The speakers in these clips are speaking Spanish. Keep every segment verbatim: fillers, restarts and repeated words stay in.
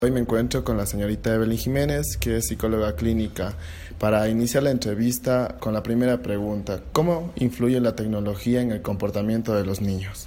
Hoy me encuentro con la señorita Evelyn Jiménez, que es psicóloga clínica, para iniciar la entrevista con la primera pregunta: ¿cómo influye la tecnología en el comportamiento de los niños?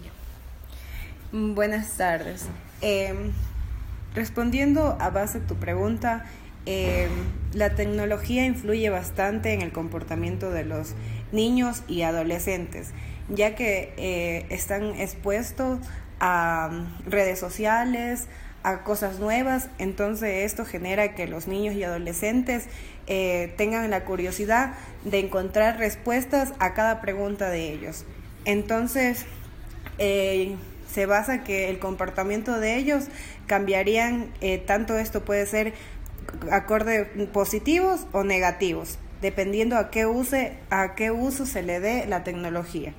Buenas tardes. Eh, respondiendo a base de tu pregunta, eh, la tecnología influye bastante en el comportamiento de los niños y adolescentes, ya que eh, están expuestos a redes sociales, a cosas nuevas. Entonces esto genera que los niños y adolescentes eh, tengan la curiosidad de encontrar respuestas a cada pregunta de ellos. Entonces eh, se basa que el comportamiento de ellos cambiarían, eh, tanto esto puede ser acorde positivos o negativos, dependiendo a qué use, a qué uso se le dé la tecnología.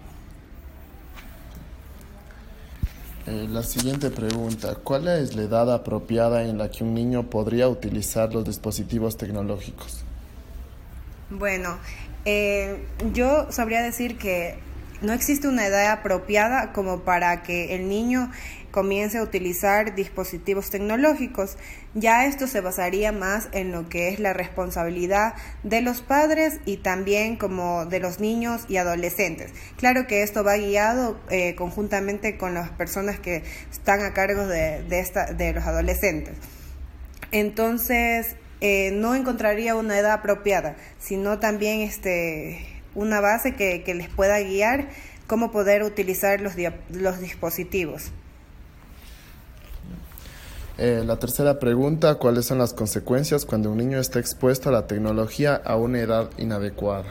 Eh, la siguiente pregunta: ¿cuál es la edad apropiada en la que un niño podría utilizar los dispositivos tecnológicos? Bueno, eh, yo sabría decir que no existe una edad apropiada como para que el niño comience a utilizar dispositivos tecnológicos. Ya esto se basaría más en lo que es la responsabilidad de los padres y también como de los niños y adolescentes. Claro que esto va guiado eh, conjuntamente con las personas que están a cargo de, de, esta, de los adolescentes. Entonces, eh, no encontraría una edad apropiada, sino también este, una base que, que les pueda guiar cómo poder utilizar los, los dispositivos. Eh, la tercera pregunta: ¿cuáles son las consecuencias cuando un niño está expuesto a la tecnología a una edad inadecuada?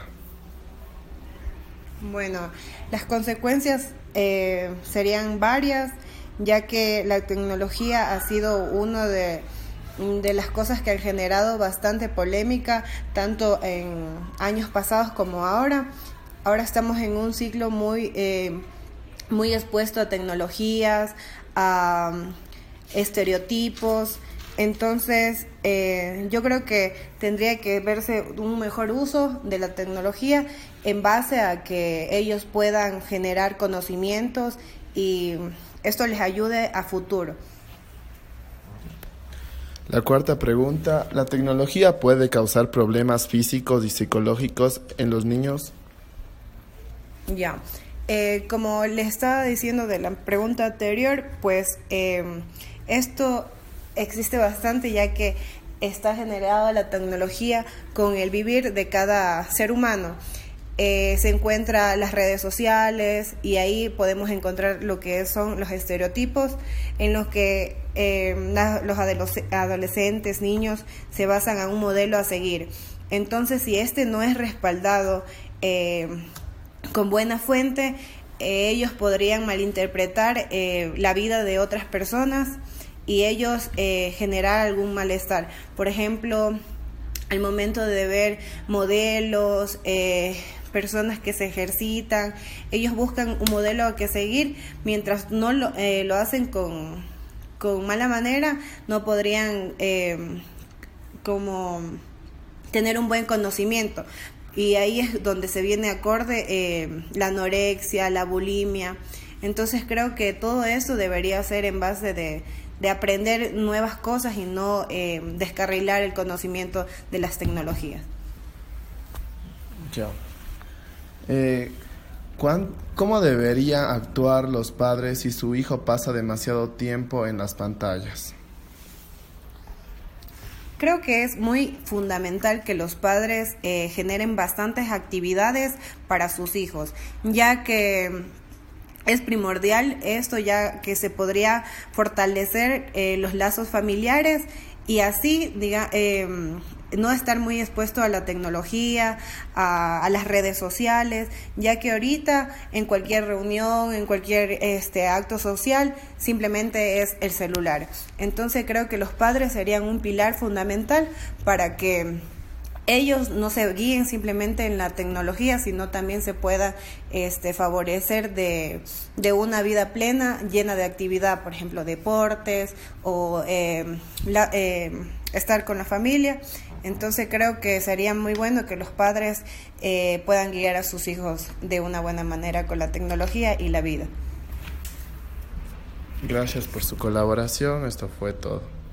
Bueno, las consecuencias eh, serían varias, ya que la tecnología ha sido una de, de las cosas que han generado bastante polémica, tanto en años pasados como ahora. Ahora estamos en un ciclo muy, eh, muy expuesto a tecnologías, a estereotipos. Entonces eh, yo creo que tendría que verse un mejor uso de la tecnología en base a que ellos puedan generar conocimientos y esto les ayude a futuro. La cuarta pregunta: ¿la tecnología puede causar problemas físicos y psicológicos en los niños? Ya, eh, como les estaba diciendo de la pregunta anterior, pues eh, esto existe bastante, ya que está generada la tecnología con el vivir de cada ser humano. Eh, se encuentran las redes sociales y ahí podemos encontrar lo que son los estereotipos en los que eh, la, los adolescentes, niños se basan en un modelo a seguir. Entonces, si este no es respaldado eh, con buena fuente, eh, ellos podrían malinterpretar eh, la vida de otras personas y ellos eh, generar algún malestar. Por ejemplo, al momento de ver modelos, eh, personas que se ejercitan, ellos buscan un modelo a que seguir, mientras no lo, eh, lo hacen con, con mala manera, no podrían eh, como tener un buen conocimiento. Y ahí es donde se viene acorde eh, la anorexia, la bulimia. Entonces creo que todo eso debería ser en base de, de aprender nuevas cosas y no eh, descarrilar el conocimiento de las tecnologías. Ya. Eh, ¿Cómo deberían actuar los padres si su hijo pasa demasiado tiempo en las pantallas? Creo que es muy fundamental que los padres eh, generen bastantes actividades para sus hijos, ya que es primordial esto, ya que se podría fortalecer eh, los lazos familiares y así diga, eh, no estar muy expuesto a la tecnología, a, a las redes sociales, ya que ahorita en cualquier reunión, en cualquier este, acto social, simplemente es el celular. Entonces creo que los padres serían un pilar fundamental para que ellos no se guíen simplemente en la tecnología, sino también se pueda este, favorecer de, de una vida plena, llena de actividad, por ejemplo, deportes o eh, la, eh, estar con la familia. Entonces creo que sería muy bueno que los padres eh, puedan guiar a sus hijos de una buena manera con la tecnología y la vida. Gracias por su colaboración. Esto fue todo.